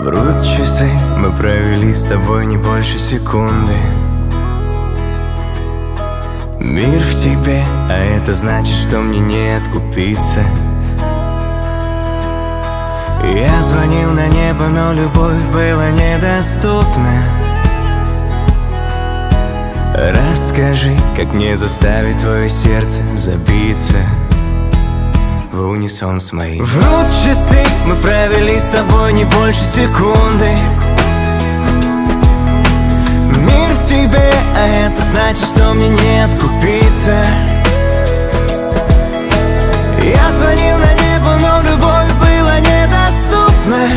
Врут часы, мы провели с тобой не больше секунды. Мир в тебе, а это значит, что мне не откупиться. Я звонил на небо, но любовь была недоступна. Расскажи, как мне заставить твое сердце забиться в унисон с моим. Врут часы, мы провели с тобой не больше секунды. Мир в тебе, а это значит, что мне не откупиться. Я звонил на небо, но любовь была недоступна.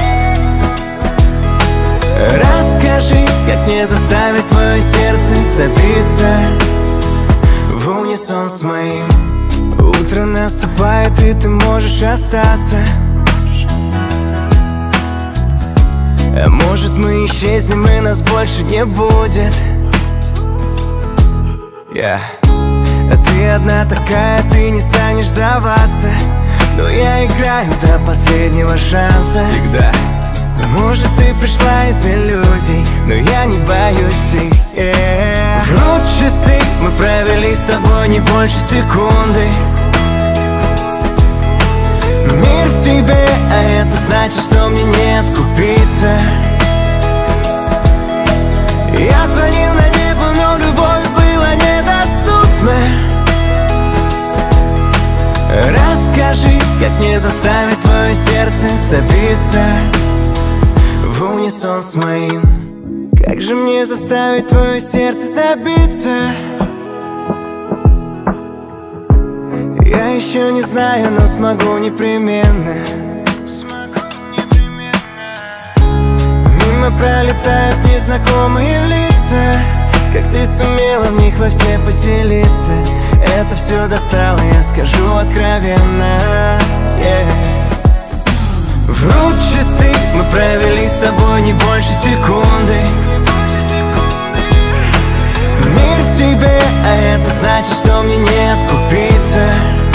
Расскажи, как мне заставить твое сердце забиться в унисон с моим. Утро наступает, и ты можешь остаться. А может, мы исчезнем, и нас больше не будет. А ты одна такая, ты не станешь сдаваться. Но я играю до последнего шанса. Всегда. Может, ты пришла из иллюзий, но я не боюсь их. Врут часы, мы провели с тобой не больше секунды. Мир в тебе, а это значит, что мне не откупиться. Я звонил на небо, но любовь была недоступна. Расскажи, как мне заставить твое сердце забиться в унисон с моим. Как же мне заставить твое сердце забиться? Я еще не знаю, но смогу непременно. Мимо пролетают незнакомые лица. Как ты сумела в них во все поселиться? Это все достало, я скажу откровенно. Врут часы, мы провели с тобой не больше секунды. Мир в тебе, а это значит, что мне не откупиться.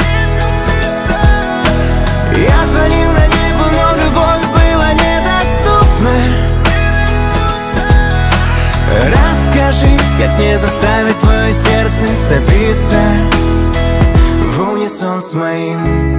Я звонил на небо, но любовь была недоступна. Расскажи, как мне заставить твое сердце забиться в унисон с моим.